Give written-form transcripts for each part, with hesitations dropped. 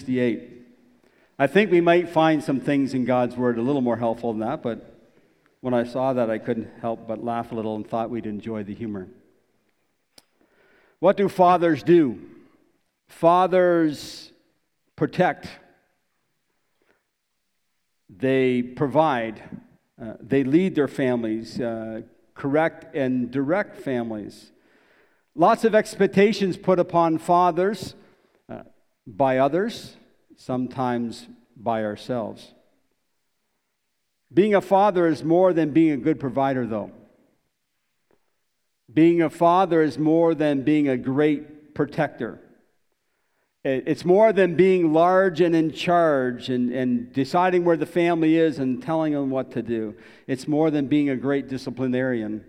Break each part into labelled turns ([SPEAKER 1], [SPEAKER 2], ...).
[SPEAKER 1] 68. I think we might find some things in God's Word a little more helpful than that, but when I saw that, I couldn't help but laugh a little and thought we'd enjoy the humor. What do fathers do? Fathers protect. They provide. They lead their families, correct and direct families. Lots of expectations put upon fathers by others, sometimes by ourselves. Being a father is more than being a good provider, though. Being a father is more than being a great protector. It's more than being large and in charge and deciding where the family is and telling them what to do. It's more than being a great disciplinarian,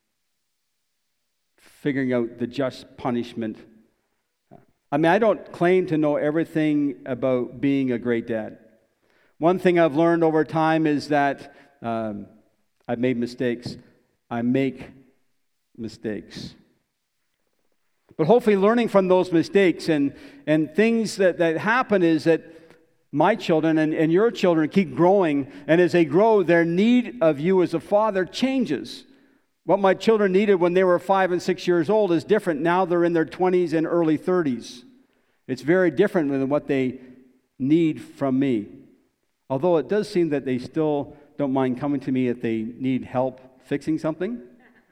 [SPEAKER 1] figuring out the just punishment. I mean, I don't claim to know everything about being a great dad. One thing I've learned over time is that I've made mistakes. I make mistakes. But hopefully learning from those mistakes and things that happen is that my children and your children keep growing, and as they grow, their need of you as a father changes. What my children needed when they were 5 and 6 years old is different. Now they're in their 20s and early 30s. It's very different than what they need from me. Although it does seem that they still don't mind coming to me if they need help fixing something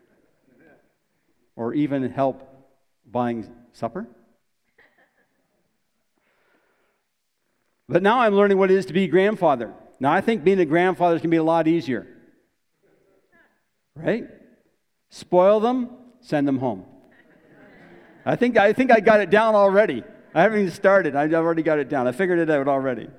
[SPEAKER 1] or even help buying supper. But now I'm learning what it is to be a grandfather. Now I think being a grandfather is going to be a lot easier. Right? Spoil them, send them home. I think I got it down already. I haven't even started. I've already got it down. I figured it out already.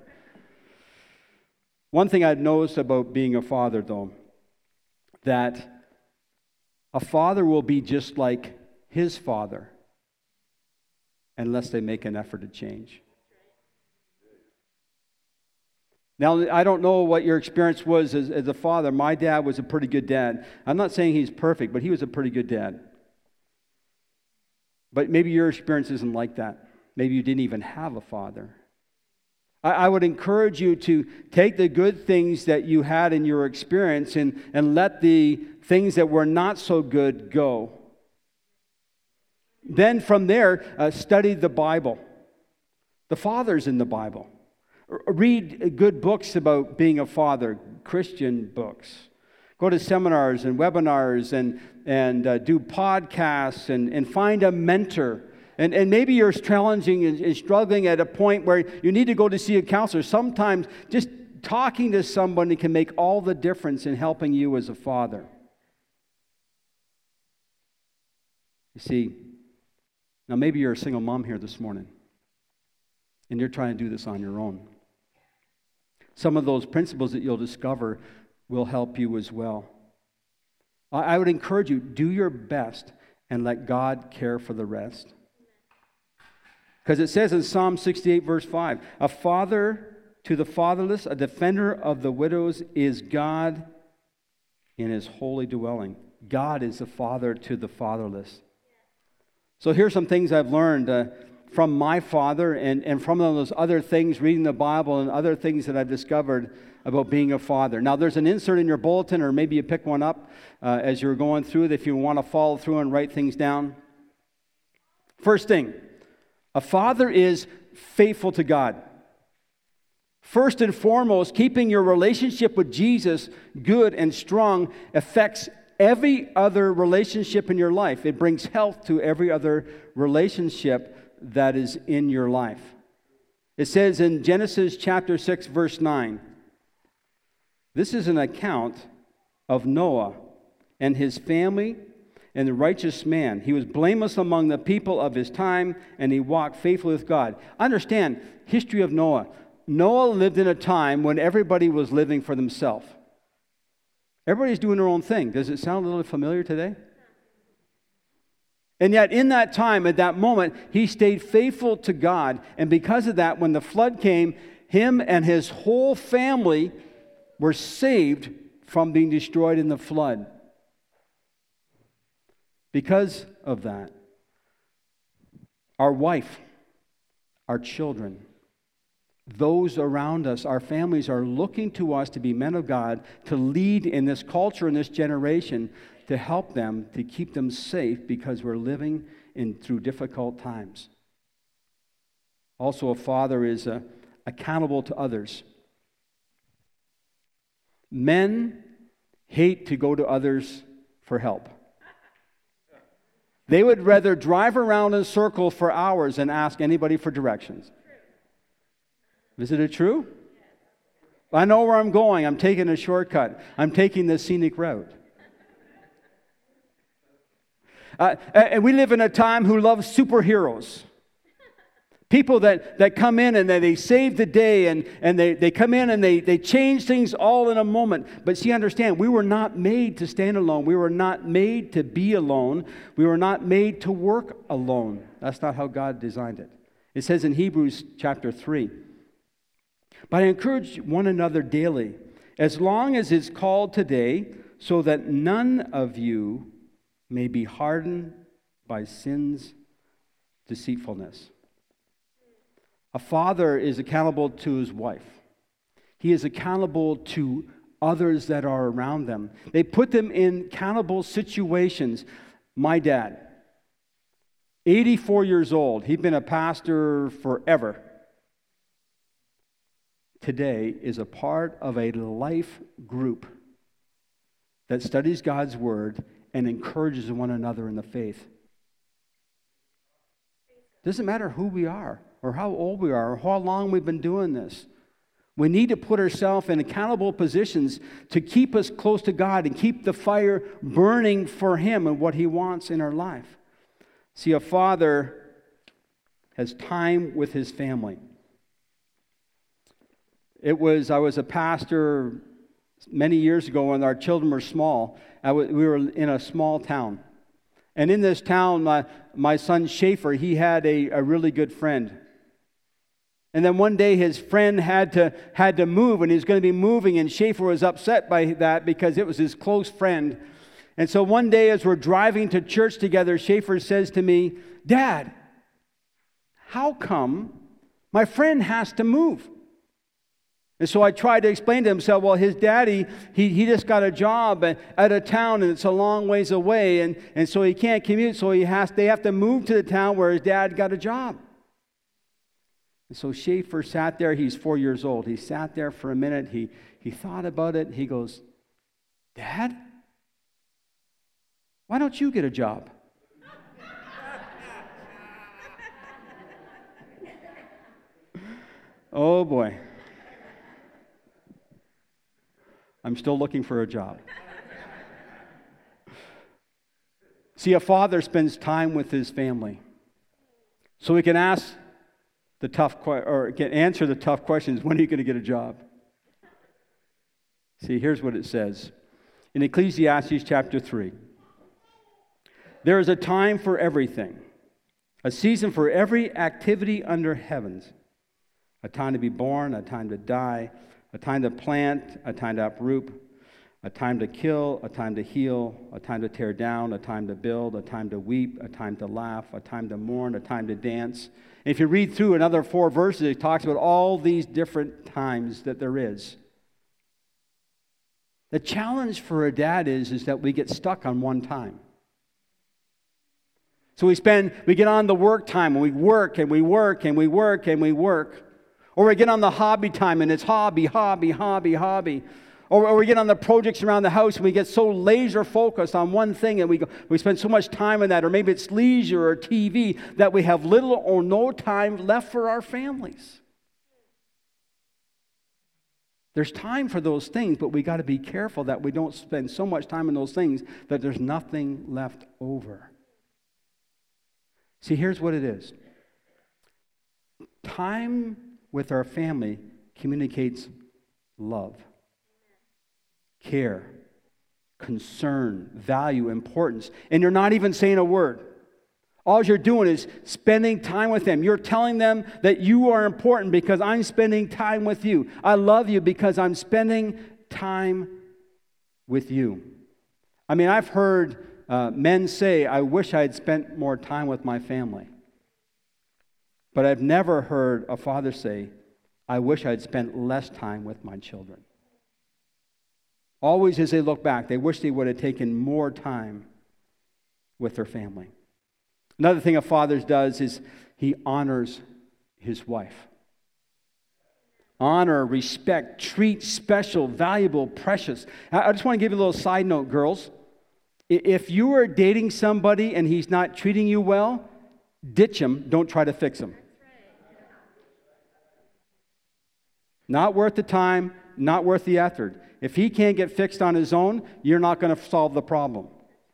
[SPEAKER 1] One thing I've noticed about being a father, though, that a father will be just like his father unless they make an effort to change. Now, I don't know what your experience was as a father. My dad was a pretty good dad. I'm not saying he's perfect, but he was a pretty good dad. But maybe your experience isn't like that. Maybe you didn't even have a father. I would encourage you to take the good things that you had in your experience and let the things that were not so good go. Then from there, study the Bible. The fathers in the Bible. Read good books about being a father, Christian books. Go to seminars and webinars and do podcasts and find a mentor. And maybe you're challenging and struggling at a point where you need to go to see a counselor. Sometimes just talking to somebody can make all the difference in helping you as a father. You see, now maybe you're a single mom here this morning, and you're trying to do this on your own. Some of those principles that you'll discover will help you as well. I would encourage you, do your best and let God care for the rest. Because it says in Psalm 68, verse 5, a father to the fatherless, a defender of the widows is God in his holy dwelling. God is the father to the fatherless. So here's some things I've learned from my father and from those other things, reading the Bible and other things that I've discovered about being a father. Now, there's an insert in your bulletin, or maybe you pick one up as you're going through it if you want to follow through and write things down. First thing, a father is faithful to God. First and foremost, keeping your relationship with Jesus good and strong affects every other relationship in your life. It brings health to every other relationship that is in your life. It says in Genesis chapter 6, verse 9, this is an account of Noah and his family and the righteous man. He was blameless among the people of his time, and he walked faithfully with God. Understand, history of Noah. Noah lived in a time when everybody was living for themselves. Everybody's doing their own thing. Does it sound a little familiar today? And yet in that time, at that moment, he stayed faithful to God. And because of that, when the flood came, him and his whole family were saved from being destroyed in the flood. Because of that, our wife, our children, those around us, our families, are looking to us to be men of God, to lead in this culture, in this generation, to help them, to keep them safe because we're living through difficult times. Also, a father is accountable to others. Men hate to go to others for help. They would rather drive around in a circle for hours than ask anybody for directions. Isn't it true? I know where I'm going. I'm taking a shortcut. I'm taking the scenic route. And we live in a time who loves superheroes. People that come in and they save the day and they come in and they change things all in a moment. But see, understand, we were not made to stand alone. We were not made to be alone. We were not made to work alone. That's not how God designed it. It says in Hebrews chapter 3, "But I encourage one another daily, as long as it's called today, so that none of you may be hardened by sin's deceitfulness." A father is accountable to his wife. He is accountable to others that are around them. They put them in accountable situations. My dad, 84 years old. He'd been a pastor forever. Today is a part of a life group that studies God's Word and encourages one another in the faith. Doesn't matter who we are or how old we are or how long we've been doing this. We need to put ourselves in accountable positions to keep us close to God and keep the fire burning for Him and what He wants in our life. See, a father has time with his family. I was a pastor many years ago when our children were small. We were in a small town. And in this town, my son Schaefer, he had a really good friend. And then one day his friend had to move, and he was going to be moving, and Schaefer was upset by that because it was his close friend. And so one day as we're driving to church together, Schaefer says to me, "Dad, how come my friend has to move?" And so I tried to explain to him, so, well, his daddy, he just got a job at a town, and it's a long ways away, and so he can't commute, so they have to move to the town where his dad got a job. And so Schaefer sat there. He's 4 years old. He sat there for a minute. He thought about it. He goes, "Dad, why don't you get a job?" Oh, boy. I'm still looking for a job. See, a father spends time with his family so he can ask can answer the tough questions. When are you going to get a job? See, here's what it says in Ecclesiastes chapter 3. "There is a time for everything, a season for every activity under heavens, a time to be born, a time to die, a time to plant, a time to uproot, a time to kill, a time to heal, a time to tear down, a time to build, a time to weep, a time to laugh, a time to mourn, a time to dance." And if you read through another 4 verses, it talks about all these different times that there is. The challenge for a dad is that we get stuck on one time. So we get on the work time, and we work, and we work, and we work, and we work. Or we get on the hobby time, and it's hobby, hobby, hobby, hobby. Or we get on the projects around the house, and we get so laser focused on one thing, and we spend so much time on that. Or maybe it's leisure or TV, that we have little or no time left for our families. There's time for those things, but we got to be careful that we don't spend so much time on those things that there's nothing left over. See, here's what it is. Time with our family communicates love, care, concern, value, importance. And you're not even saying a word. All you're doing is spending time with them. You're telling them that you are important because I'm spending time with you. I love you because I'm spending time with you. I mean, I've heard men say, "I wish I had spent more time with my family." But I've never heard a father say, I wish I'd spent less time with my children. Always as they look back, they wish they would have taken more time with their family. Another thing a father does is he honors his wife. Honor, respect, treat special, valuable, precious. I just want to give you a little side note, girls. If you are dating somebody and he's not treating you well, ditch him. Don't try to fix him. Not worth the time, not worth the effort. If he can't get fixed on his own, you're not going to solve the problem.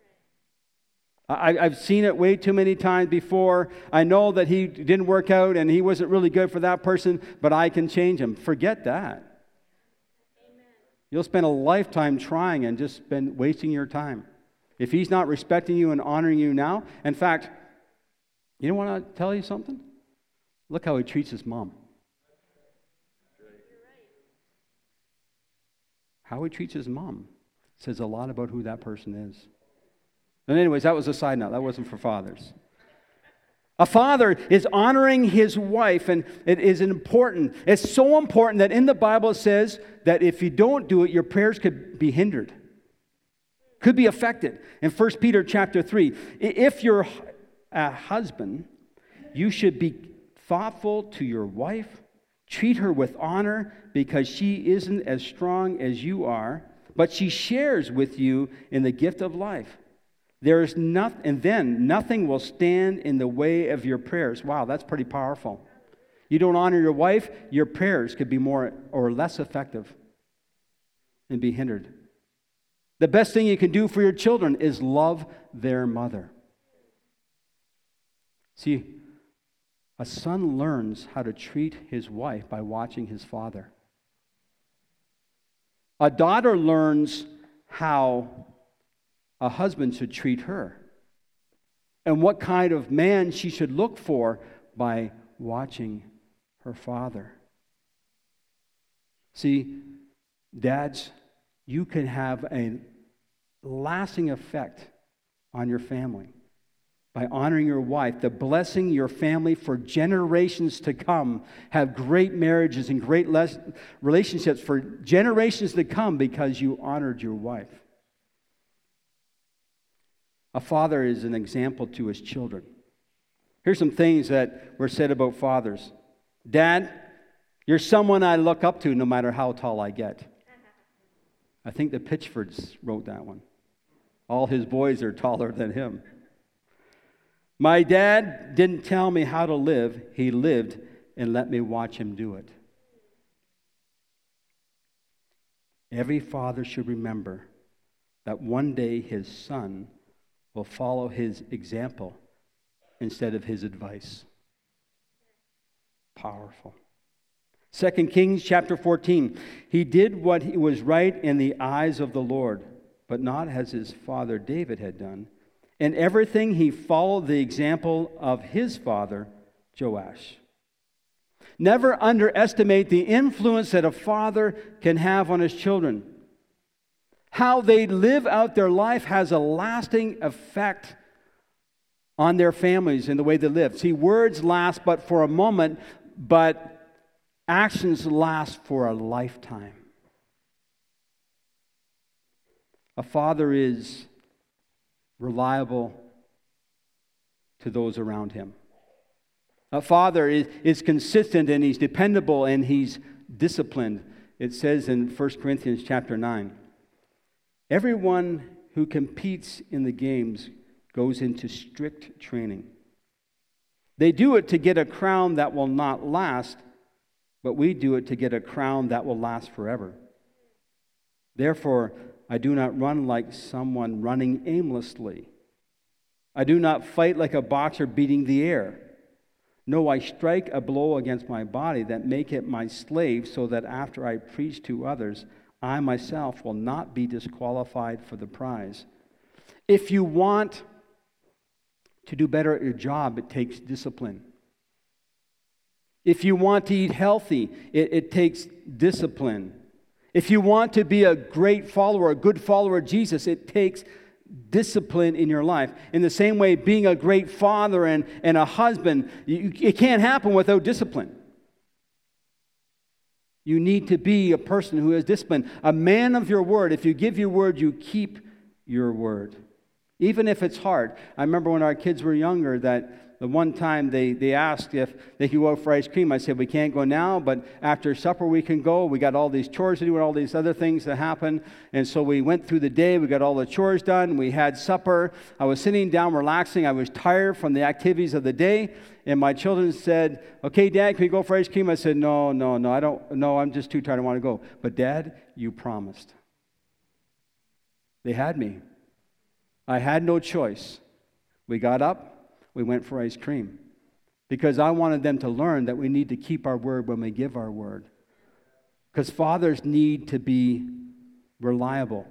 [SPEAKER 1] I've seen it way too many times before. I know that he didn't work out and he wasn't really good for that person, but I can change him. Forget that. Amen. You'll spend a lifetime trying and just spend wasting your time. If he's not respecting you and honoring you now, in fact, you don't want to tell you something? Look how he treats his mom. How he treats his mom says a lot about who that person is. And anyways, that was a side note. That wasn't for fathers. A father is honoring his wife, and it is important. It's so important that in the Bible it says that if you don't do it, your prayers could be hindered, could be affected. In 1 Peter chapter 3, if you're a husband, you should be thoughtful to your wife, treat her with honor because she isn't as strong as you are, but she shares with you in the gift of life. There is nothing, and then nothing will stand in the way of your prayers. Wow, that's pretty powerful. You don't honor your wife, your prayers could be more or less effective and be hindered. The best thing you can do for your children is love their mother. See, a son learns how to treat his wife by watching his father. A daughter learns how a husband should treat her and what kind of man she should look for by watching her father. See, dads, you can have a lasting effect on your family by honoring your wife, the blessing your family for generations to come, have great marriages and great relationships for generations to come because you honored your wife. A father is an example to his children. Here's some things that were said about fathers. Dad, you're someone I look up to no matter how tall I get. I think the Pitchfords wrote that one. All his boys are taller than him. My dad didn't tell me how to live. He lived and let me watch him do it. Every father should remember that one day his son will follow his example instead of his advice. Powerful. 2 Kings chapter 14. He did what he was right in the eyes of the Lord, but not as his father David had done. In everything he followed the example of his father Joash. Never underestimate the influence that a father can have on his children. How they live out their life has a lasting effect on their families and the way they live. See, words last but for a moment, but actions last for a lifetime. A father is reliable to those around him. A father is consistent and he's dependable and he's disciplined. It says in 1 Corinthians chapter 9, everyone who competes in the games goes into strict training. They do it to get a crown that will not last, but we do it to get a crown that will last forever. Therefore, I do not run like someone running aimlessly. I do not fight like a boxer beating the air. No, I strike a blow against my body that make it my slave, so that after I preach to others, I myself will not be disqualified for the prize. If you want to do better at your job, it takes discipline. If you want to eat healthy, it takes discipline. If you want to be a great follower, a good follower of Jesus, it takes discipline in your life. In the same way, being a great father and a husband, it can't happen without discipline. You need to be a person who is disciplined, a man of your word. If you give your word, you keep your word. Even if it's hard. I remember when our kids were younger that the one time they asked if they could go out for ice cream. I said, we can't go now, but after supper we can go. We got all these chores to do and all these other things that happen. And so we went through the day. We got all the chores done. We had supper. I was sitting down relaxing. I was tired from the activities of the day. And my children said, okay, Dad, can we go for ice cream? I said, no, I don't. No, I'm just too tired. I want to go. But Dad, you promised. They had me. I had no choice. We got up. We went for ice cream because I wanted them to learn that we need to keep our word when we give our word. Because fathers need to be reliable.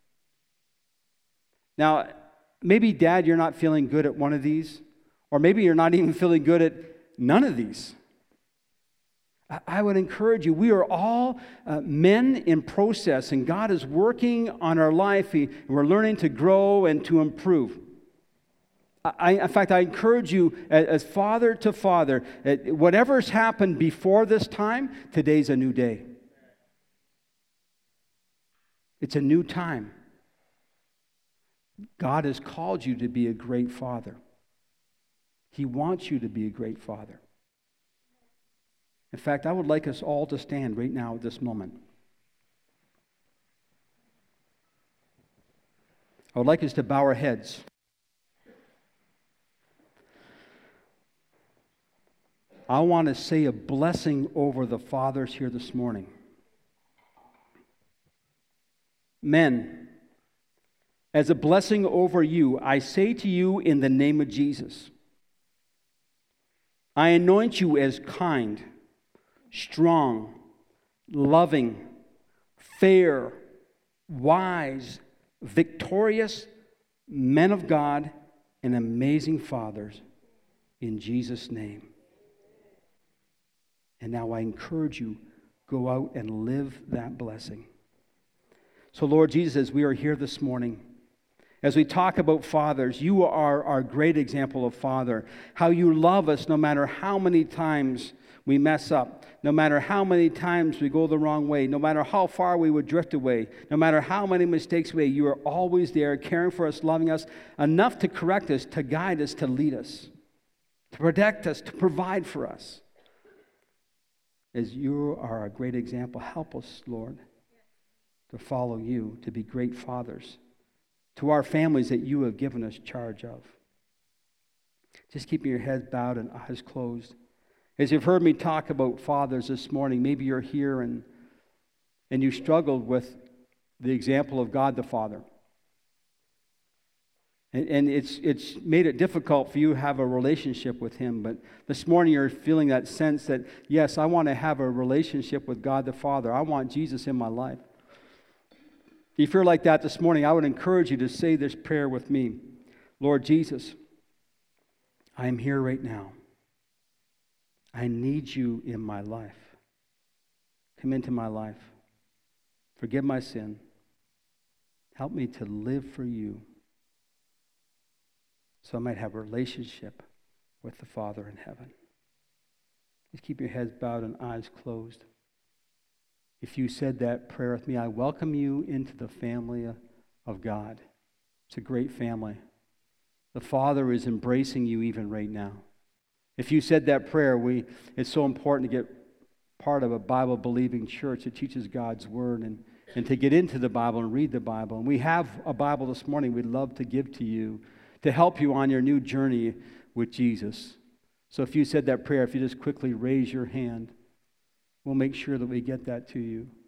[SPEAKER 1] Now, maybe, Dad, you're not feeling good at one of these, or maybe you're not even feeling good at none of these. I would encourage you, we are all men in process, and God is working on our life, and we're learning to grow and to improve. In fact, I encourage you as father to father, whatever's happened before this time, today's a new day. It's a new time. God has called you to be a great father. He wants you to be a great father. In fact, I would like us all to stand right now at this moment. I would like us to bow our heads. I want to say a blessing over the fathers here this morning. Men, as a blessing over you, I say to you in the name of Jesus, I anoint you as kind, strong, loving, fair, wise, victorious men of God and amazing fathers in Jesus' name. And now I encourage you, go out and live that blessing. So Lord Jesus, as we are here this morning, as we talk about fathers, you are our great example of father. How you love us no matter how many times we mess up, no matter how many times we go the wrong way, no matter how far we would drift away, no matter how many mistakes we make, you are always there, caring for us, loving us, enough to correct us, to guide us, to lead us, to protect us, to provide for us. As you are a great example, help us, Lord, to follow you, to be great fathers to our families that you have given us charge of. Just keeping your head bowed and eyes closed. As you've heard me talk about fathers this morning, maybe you're here and you struggled with the example of God the Father. And it's made it difficult for you to have a relationship with Him. But this morning you're feeling that sense that, yes, I want to have a relationship with God the Father. I want Jesus in my life. If you're like that this morning, I would encourage you to say this prayer with me. Lord Jesus, I am here right now. I need you in my life. Come into my life. Forgive my sin. Help me to live for you, so I might have a relationship with the Father in heaven. Just keep your heads bowed and eyes closed. If you said that prayer with me, I welcome you into the family of God. It's a great family. The Father is embracing you even right now. If you said that prayer, it's so important to get part of a Bible-believing church that teaches God's Word and to get into the Bible and read the Bible. And we have a Bible this morning we'd love to give to you to help you on your new journey with Jesus. So if you said that prayer, if you just quickly raise your hand, we'll make sure that we get that to you.